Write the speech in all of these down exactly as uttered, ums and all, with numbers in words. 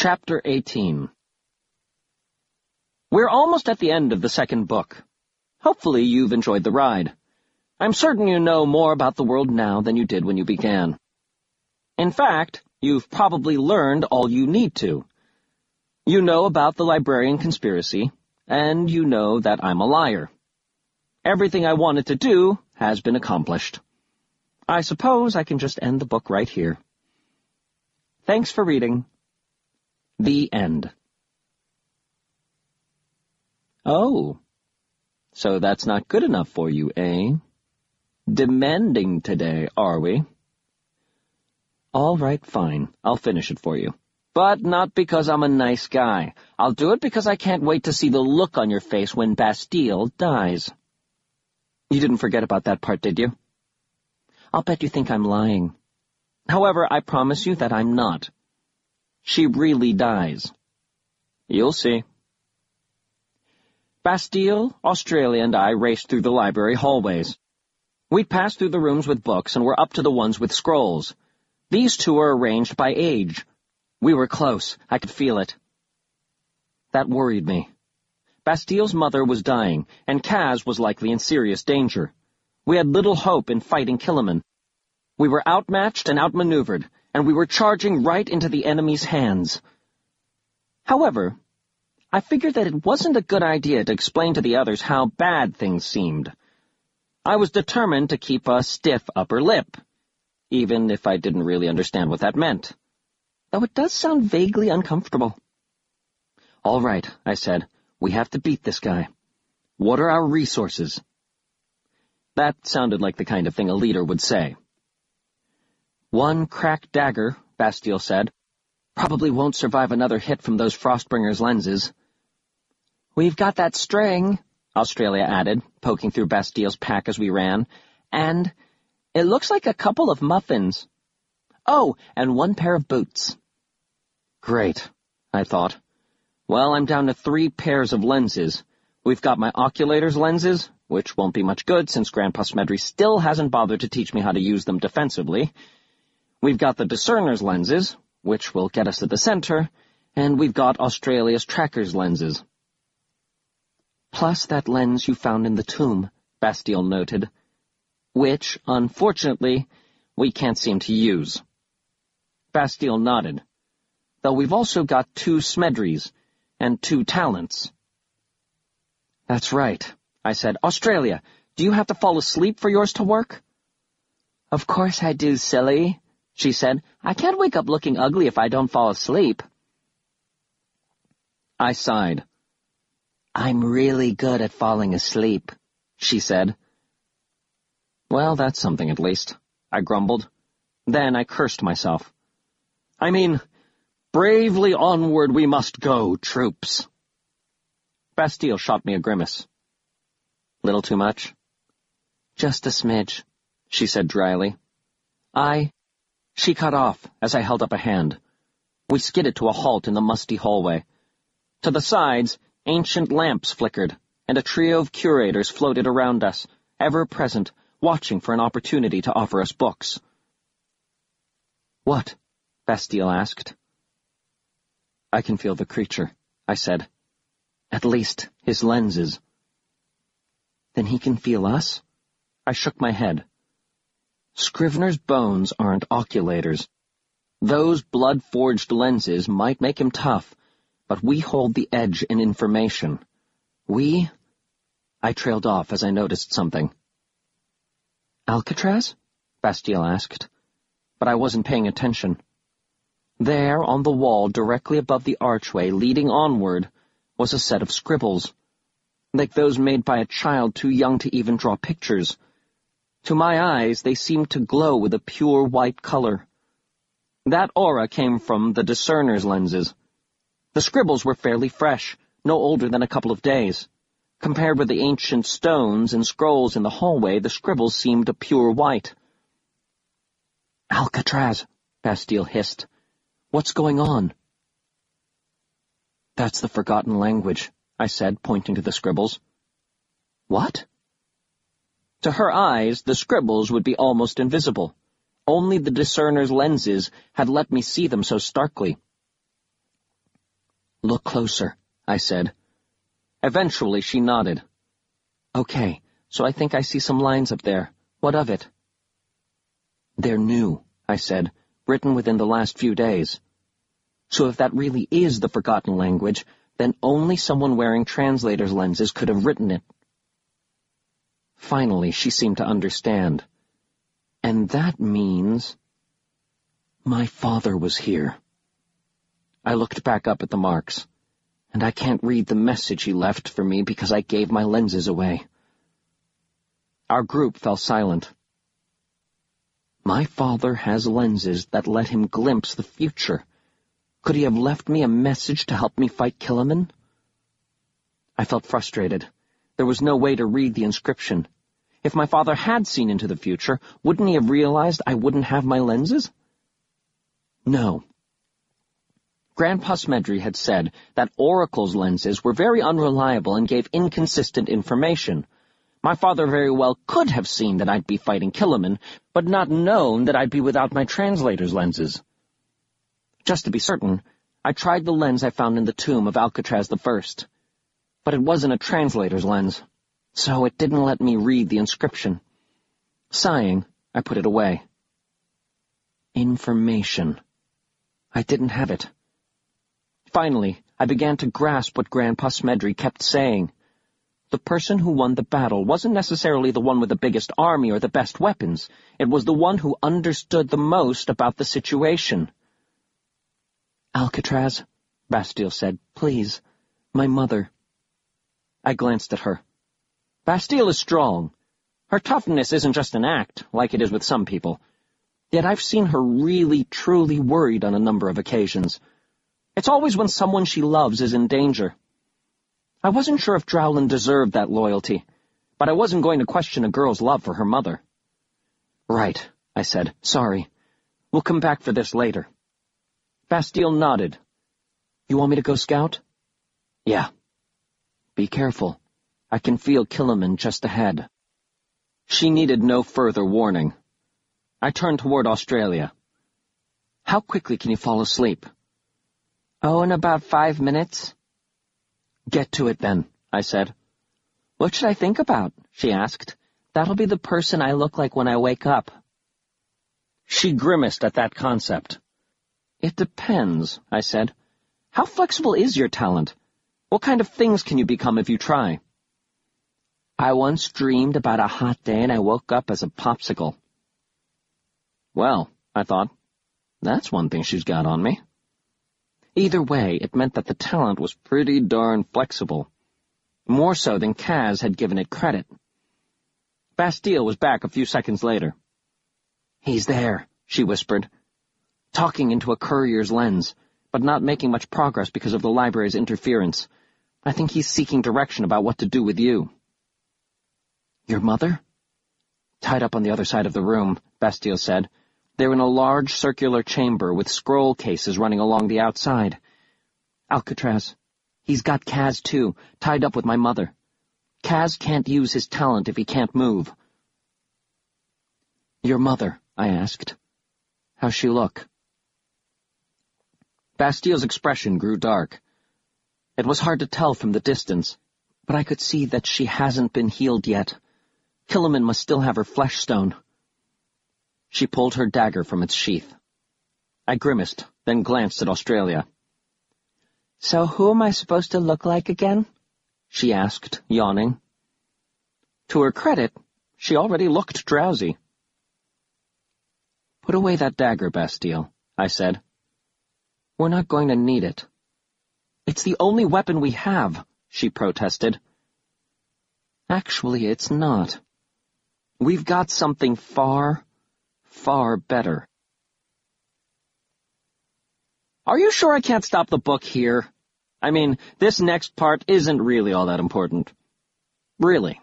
Chapter eighteen. We're almost at the end of the second book. Hopefully you've enjoyed the ride. I'm certain you know more about the world now than you did when you began. In fact, you've probably learned all you need to. You know about the librarian conspiracy, and you know that I'm a liar. Everything I wanted to do has been accomplished. I suppose I can just end the book right here. Thanks for reading. The end. Oh, so that's not good enough for you, eh? Demanding today, are we? All right, fine. I'll finish it for you. But not because I'm a nice guy. I'll do it because I can't wait to see the look on your face when Bastille dies. You didn't forget about that part, did you? I'll bet you think I'm lying. However, I promise you that I'm not. She really dies. You'll see. Bastille, Australia, and I raced through the library hallways. We'd passed through the rooms with books and were up to the ones with scrolls. These two are arranged by age. We were close. I could feel it. That worried me. Bastille's mother was dying, and Kaz was likely in serious danger. We had little hope in fighting Killiman. We were outmatched and outmaneuvered, and we were charging right into the enemy's hands. However, I figured that it wasn't a good idea to explain to the others how bad things seemed. I was determined to keep a stiff upper lip, even if I didn't really understand what that meant, though it does sound vaguely uncomfortable. All right, I said, we have to beat this guy. What are our resources? That sounded like the kind of thing a leader would say. One cracked dagger, Bastille said. Probably won't survive another hit from those Frostbringer's lenses. We've got that string, Australia added, poking through Bastille's pack as we ran, and it looks like a couple of muffins. Oh, and one pair of boots. Great, I thought. Well, I'm down to three pairs of lenses. We've got my oculator's lenses, which won't be much good since Grandpa Smedry still hasn't bothered to teach me how to use them defensively. We've got the discerner's lenses, which will get us to the center, and we've got Australia's tracker's lenses. Plus that lens you found in the tomb, Bastille noted, which, unfortunately, we can't seem to use. Bastille nodded. Though we've also got two Smedrys and two talents. That's right, I said. Australia, do you have to fall asleep for yours to work? Of course I do, silly, she said. I can't wake up looking ugly if I don't fall asleep. I sighed. I'm really good at falling asleep, she said. Well, that's something at least, I grumbled. Then I cursed myself. I mean, bravely onward we must go, troops. Bastille shot me a grimace. Little too much? Just a smidge, she said dryly. I... She cut off as I held up a hand. We skidded to a halt in the musty hallway. To the sides, ancient lamps flickered, and a trio of curators floated around us, ever present, watching for an opportunity to offer us books. What? Bastille asked. I can feel the creature, I said. At least his lenses. Then he can feel us? I shook my head. Scrivener's bones aren't oculators. Those blood-forged lenses might make him tough, but we hold the edge in information. We... I trailed off as I noticed something. Alcatraz? Bastille asked, but I wasn't paying attention. There, on the wall directly above the archway leading onward, was a set of scribbles, like those made by a child too young to even draw pictures. To my eyes, they seemed to glow with a pure white color. That aura came from the discerner's lenses. The scribbles were fairly fresh, no older than a couple of days. Compared with the ancient stones and scrolls in the hallway, the scribbles seemed a pure white. Alcatraz, Bastille hissed. What's going on? That's the forgotten language, I said, pointing to the scribbles. What? To her eyes, the scribbles would be almost invisible. Only the discerner's lenses had let me see them so starkly. Look closer, I said. Eventually she nodded. Okay, so I think I see some lines up there. What of it? They're new, I said, written within the last few days. So if that really is the forgotten language, then only someone wearing translator's lenses could have written it. Finally, she seemed to understand. And that means... my father was here. I looked back up at the marks, and I can't read the message he left for me because I gave my lenses away. Our group fell silent. My father has lenses that let him glimpse the future. Could he have left me a message to help me fight Killaman? I felt frustrated. There was no way to read the inscription. If my father had seen into the future, wouldn't he have realized I wouldn't have my lenses? No. Grandpa Smedry had said that Oracle's lenses were very unreliable and gave inconsistent information. My father very well could have seen that I'd be fighting Killaman, but not known that I'd be without my translator's lenses. Just to be certain, I tried the lens I found in the tomb of Alcatraz the First. But it wasn't a translator's lens, so it didn't let me read the inscription. Sighing, I put it away. Information. I didn't have it. Finally, I began to grasp what Grandpa Smedry kept saying. The person who won the battle wasn't necessarily the one with the biggest army or the best weapons. It was the one who understood the most about the situation. Alcatraz, Bastille said, please, my mother. I glanced at her. Bastille is strong. Her toughness isn't just an act, like it is with some people. Yet I've seen her really, truly worried on a number of occasions. It's always when someone she loves is in danger. I wasn't sure if Drowlin deserved that loyalty, but I wasn't going to question a girl's love for her mother. Right, I said. Sorry. We'll come back for this later. Bastille nodded. You want me to go scout? Yeah. Be careful. I can feel Killaman just ahead. She needed no further warning. I turned toward Australia. How quickly can you fall asleep? Oh, in about five minutes. Get to it then, I said. What should I think about? She asked. That'll be the person I look like when I wake up. She grimaced at that concept. It depends, I said. How flexible is your talent? What kind of things can you become if you try? I once dreamed about a hot day and I woke up as a popsicle. Well, I thought, that's one thing she's got on me. Either way, it meant that the talent was pretty darn flexible. More so than Kaz had given it credit. Bastille was back a few seconds later. He's there, she whispered, talking into a courier's lens, but not making much progress because of the library's interference. I think he's seeking direction about what to do with you. Your mother? Tied up on the other side of the room, Bastille said. They're in a large circular chamber with scroll cases running along the outside. Alcatraz. He's got Kaz, too, tied up with my mother. Kaz can't use his talent if he can't move. Your mother, I asked. How's she look? Bastille's expression grew dark. It was hard to tell from the distance, but I could see that she hasn't been healed yet. Killaman must still have her flesh stone. She pulled her dagger from its sheath. I grimaced, then glanced at Australia. So who am I supposed to look like again? She asked, yawning. To her credit, she already looked drowsy. Put away that dagger, Bastille, I said. We're not going to need it. It's the only weapon we have, she protested. Actually, it's not. We've got something far, far better. Are you sure I can't stop the book here? I mean, this next part isn't really all that important. Really.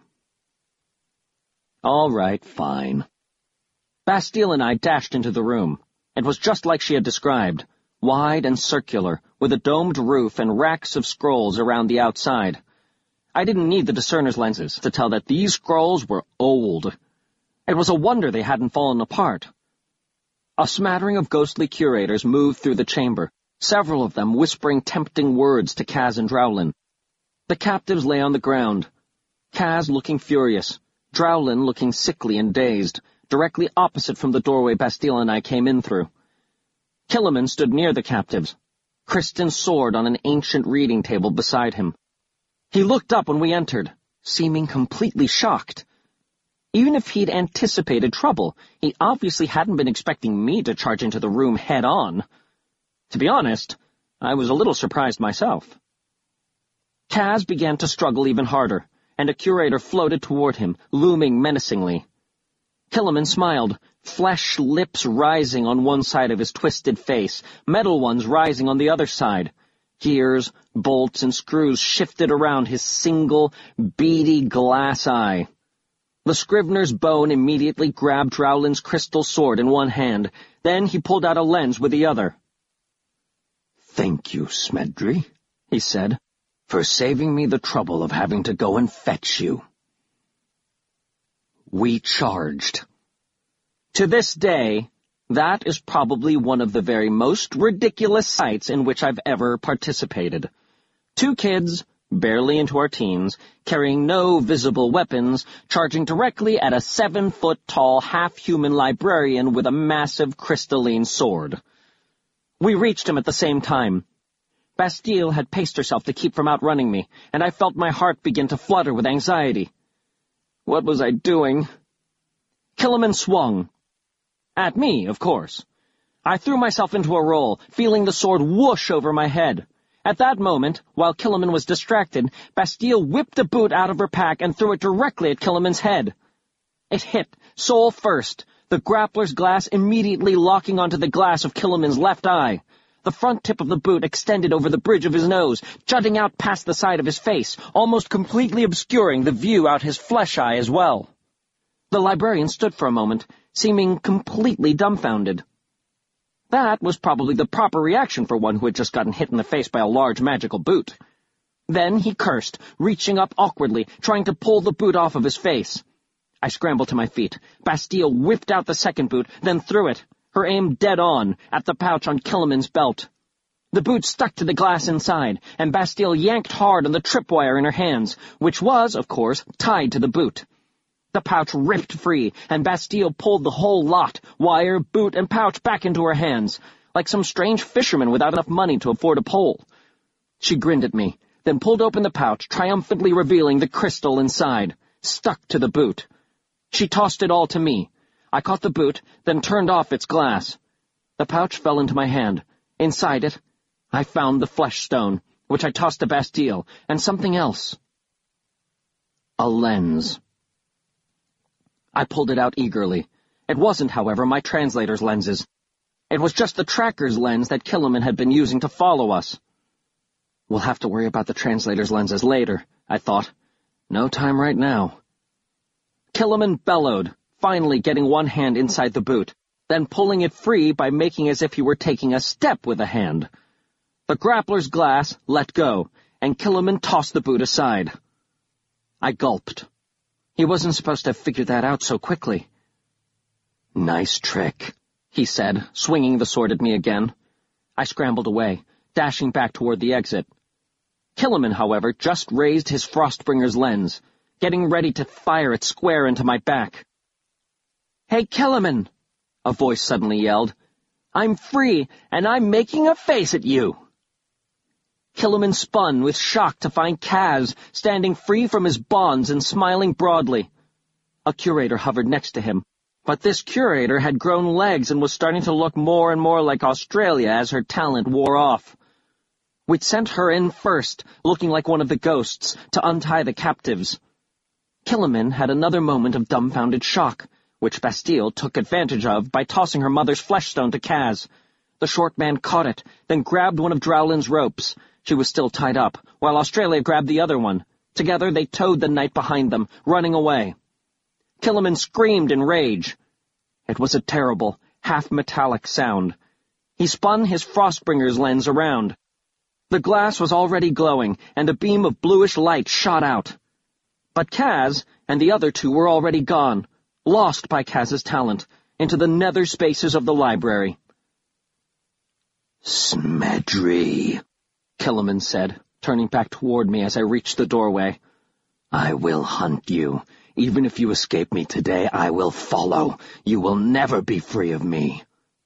All right, fine. Bastille and I dashed into the room. It was just like she had described, wide and circular, with a domed roof and racks of scrolls around the outside. I didn't need the discerner's lenses to tell that these scrolls were old. It was a wonder they hadn't fallen apart. A smattering of ghostly curators moved through the chamber, several of them whispering tempting words to Kaz and Drowlin. The captives lay on the ground, Kaz looking furious, Drowlin looking sickly and dazed, directly opposite from the doorway Bastille and I came in through. Killiman stood near the captives, Kristen's sword on an ancient reading table beside him. He looked up when we entered, seeming completely shocked. Even if he'd anticipated trouble, he obviously hadn't been expecting me to charge into the room head-on. To be honest, I was a little surprised myself. Kaz began to struggle even harder, and a curator floated toward him, looming menacingly. Killiman smiled, flesh lips rising on one side of his twisted face, metal ones rising on the other side. Gears, bolts, and screws shifted around his single, beady glass eye. The Scrivener's bone immediately grabbed Drowlin's crystal sword in one hand, then he pulled out a lens with the other. "Thank you, Smedri," he said, "for saving me the trouble of having to go and fetch you." We charged. To this day, that is probably one of the very most ridiculous sights in which I've ever participated. Two kids, barely into our teens, carrying no visible weapons, charging directly at a seven-foot-tall, half-human librarian with a massive crystalline sword. We reached him at the same time. Bastille had paced herself to keep from outrunning me, and I felt my heart begin to flutter with anxiety. What was I doing? Killiman swung. At me, of course. I threw myself into a roll, feeling the sword whoosh over my head. At that moment, while Killiman was distracted, Bastille whipped a boot out of her pack and threw it directly at Killiman's head. It hit, soul first, the grappler's glass immediately locking onto the glass of Killiman's left eye. The front tip of the boot extended over the bridge of his nose, jutting out past the side of his face, almost completely obscuring the view out his flesh eye as well. The librarian stood for a moment, seeming completely dumbfounded. That was probably the proper reaction for one who had just gotten hit in the face by a large magical boot. Then he cursed, reaching up awkwardly, trying to pull the boot off of his face. I scrambled to my feet. Bastille whipped out the second boot, then threw it, her aim dead on, at the pouch on Killiman's belt. The boot stuck to the glass inside, and Bastille yanked hard on the tripwire in her hands, which was, of course, tied to the boot. The pouch ripped free, and Bastille pulled the whole lot, wire, boot, and pouch back into her hands, like some strange fisherman without enough money to afford a pole. She grinned at me, then pulled open the pouch, triumphantly revealing the crystal inside, stuck to the boot. She tossed it all to me. I caught the boot, then turned off its glass. The pouch fell into my hand. Inside it, I found the flesh stone, which I tossed to Bastille, and something else. A lens. I pulled it out eagerly. It wasn't, however, my translator's lenses. It was just the tracker's lens that Killiman had been using to follow us. We'll have to worry about the translator's lenses later, I thought. No time right now. Killiman bellowed, finally getting one hand inside the boot, then pulling it free by making as if he were taking a step with a hand. The grappler's glass let go, and Killiman tossed the boot aside. I gulped. He wasn't supposed to have figured that out so quickly. "Nice trick," he said, swinging the sword at me again. I scrambled away, dashing back toward the exit. Killiman, however, just raised his Frostbringer's lens, getting ready to fire it square into my back. "Hey, Killiman!" a voice suddenly yelled. "I'm free, and I'm making a face at you!" Killiman spun with shock to find Kaz standing free from his bonds and smiling broadly. A curator hovered next to him, but this curator had grown legs and was starting to look more and more like Australia as her talent wore off. We'd sent her in first, looking like one of the ghosts, to untie the captives. Killiman had another moment of dumbfounded shock, which Bastille took advantage of by tossing her mother's fleshstone to Kaz. The short man caught it, then grabbed one of Drowlin's ropes. She was still tied up, while Australia grabbed the other one. Together they towed the knight behind them, running away. Killiman screamed in rage. It was a terrible, half-metallic sound. He spun his Frostbringer's lens around. The glass was already glowing, and a beam of bluish light shot out. But Kaz and the other two were already gone, lost by Kaz's talent, into the nether spaces of the library. "Smedri," Killiman said, turning back toward me as I reached the doorway. "I will hunt you. Even if you escape me today, I will follow. You will never be free of me."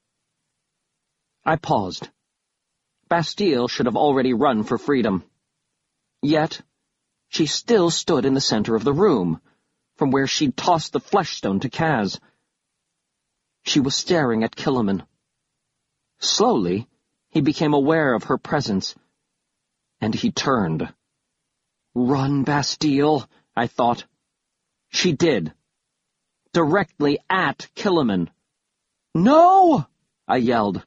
I paused. Bastille should have already run for freedom. Yet, she still stood in the center of the room, from where she'd tossed the flesh stone to Kaz. She was staring at Killiman. Slowly, he became aware of her presence, and he turned. "Run, Bastille," I thought. She did. Directly at Killiman. "No!" I yelled.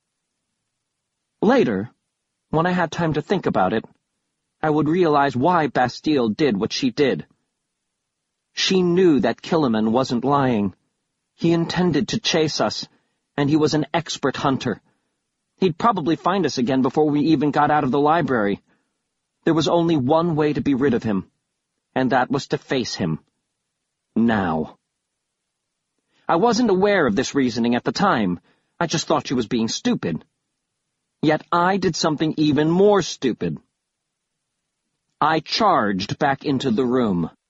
Later, when I had time to think about it, I would realize why Bastille did what she did. She knew that Killiman wasn't lying. He intended to chase us, and he was an expert hunter. He'd probably find us again before we even got out of the library. There was only one way to be rid of him, and that was to face him. Now. I wasn't aware of this reasoning at the time. I just thought she was being stupid. Yet I did something even more stupid. I charged back into the room.